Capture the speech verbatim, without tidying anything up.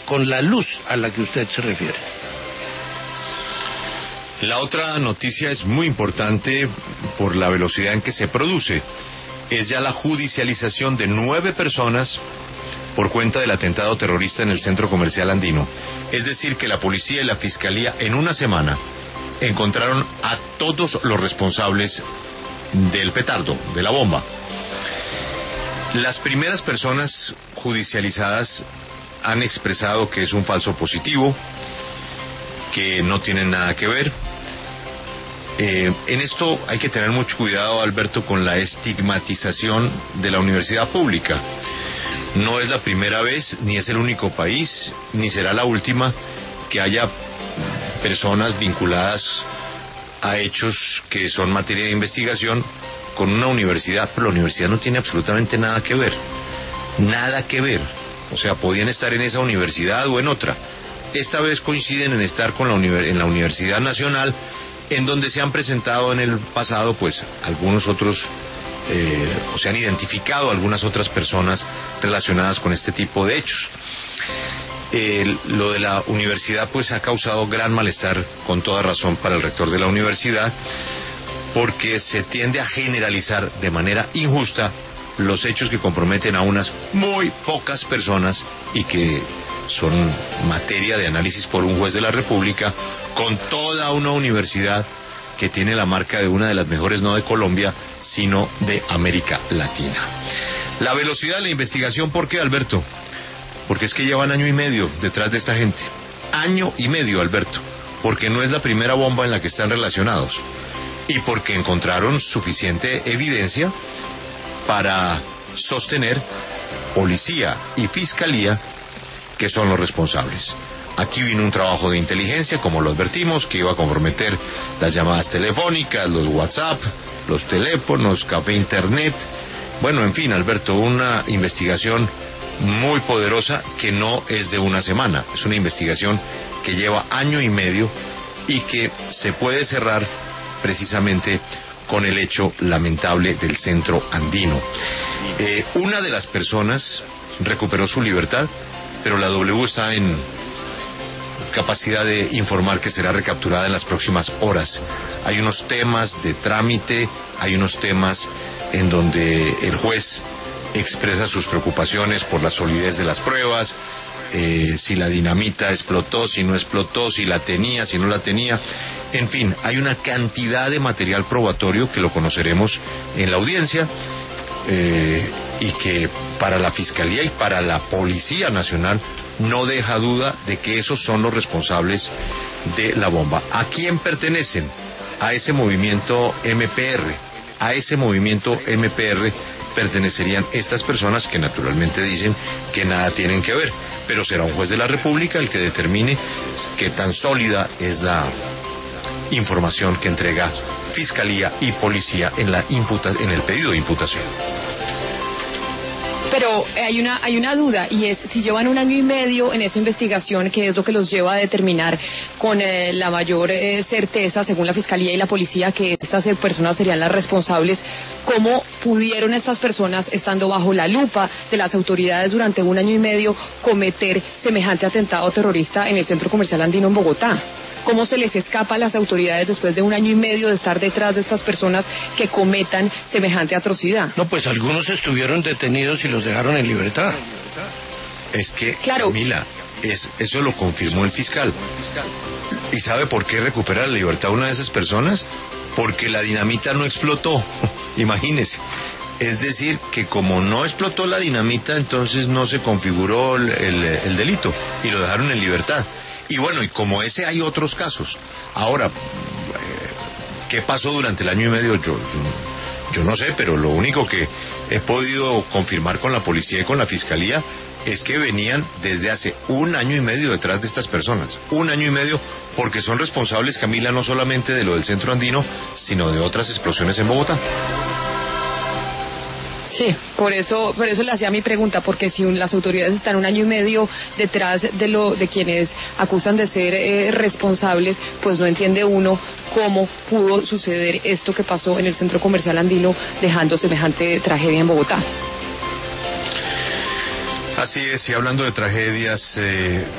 con la luz a la que usted se refiere. La otra noticia es muy importante por la velocidad en que se produce. Es ya la judicialización de nueve personas por cuenta del atentado terrorista en el centro comercial andino. Es decir, que la policía y la fiscalía en una semana encontraron a todos los responsables del petardo, de la bomba. Las primeras personas judicializadas han expresado que es un falso positivo, que no tienen nada que ver. Eh, en esto hay que tener mucho cuidado, Alberto, con la estigmatización de la universidad pública. No es la primera vez, ni es el único país, ni será la última que haya personas vinculadas a hechos que son materia de investigación con una universidad, pero la universidad no tiene absolutamente nada que ver. Nada que ver. O sea, podían estar en esa universidad o en otra. Esta vez coinciden en estar con la uni- en la Universidad Nacional, en donde se han presentado en el pasado, pues, algunos otros, eh, o se han identificado algunas otras personas relacionadas con este tipo de hechos. Eh, lo de la universidad, pues, ha causado gran malestar, con toda razón, para el rector de la universidad, porque se tiende a generalizar de manera injusta los hechos que comprometen a unas muy pocas personas y que son materia de análisis por un juez de la República, con toda una universidad que tiene la marca de una de las mejores, no de Colombia, sino de América Latina. La velocidad de la investigación, ¿por qué, Alberto? Porque es que llevan año y medio detrás de esta gente. Año y medio, Alberto. Porque no es la primera bomba en la que están relacionados. Y porque encontraron suficiente evidencia para sostener policía y fiscalía que son los responsables. Aquí vino un trabajo de inteligencia, como lo advertimos, que iba a comprometer las llamadas telefónicas, los WhatsApp, los teléfonos, café internet. Bueno, en fin, Alberto, una investigación muy poderosa que no es de una semana. Es una investigación que lleva año y medio y que se puede cerrar precisamente con el hecho lamentable del centro andino. Eh, una de las personas recuperó su libertad, pero la W está en capacidad de informar que será recapturada en las próximas horas. Hay unos temas de trámite, hay unos temas en donde el juez expresa sus preocupaciones por la solidez de las pruebas, eh, si la dinamita explotó, si no explotó, si la tenía, si no la tenía. En fin, hay una cantidad de material probatorio que lo conoceremos en la audiencia, eh, y que para la Fiscalía y para la Policía Nacional no deja duda de que esos son los responsables de la bomba. ¿A quién pertenecen? A ese movimiento M P R. A ese movimiento M P R pertenecerían estas personas que naturalmente dicen que nada tienen que ver, pero será un juez de la República el que determine qué tan sólida es la información que entrega Fiscalía y Policía en la imputa, en el pedido de imputación. Pero hay una hay una duda, y es si llevan un año y medio en esa investigación, que es lo que los lleva a determinar con eh, la mayor eh, certeza, según la Fiscalía y la Policía, que estas eh, personas serían las responsables. ¿Cómo pudieron estas personas, estando bajo la lupa de las autoridades durante un año y medio, cometer semejante atentado terrorista en el centro comercial andino en Bogotá? ¿Cómo se les escapa a las autoridades después de un año y medio de estar detrás de estas personas que cometan semejante atrocidad? No, pues algunos estuvieron detenidos y los dejaron en libertad. Es que, claro. Camila, es, eso lo confirmó el fiscal. ¿Y sabe por qué recupera la libertad una de esas personas? Porque la dinamita no explotó. Imagínese. Es decir, que como no explotó la dinamita, entonces no se configuró el, el, el delito y lo dejaron en libertad. Y bueno, y como ese hay otros casos. Ahora, eh, ¿qué pasó durante el año y medio? Yo, yo, yo no sé, pero lo único que he podido confirmar con la policía y con la fiscalía es que venían desde hace un año y medio detrás de estas personas. Un año y medio, porque son responsables, Camila, no solamente de lo del centro andino, sino de otras explosiones en Bogotá. Sí, por eso, por eso le hacía mi pregunta, porque si un, las autoridades están un año y medio detrás de lo de quienes acusan de ser eh, responsables, pues no entiende uno cómo pudo suceder esto que pasó en el centro comercial andino, dejando semejante tragedia en Bogotá. Así es, y hablando de tragedias, eh,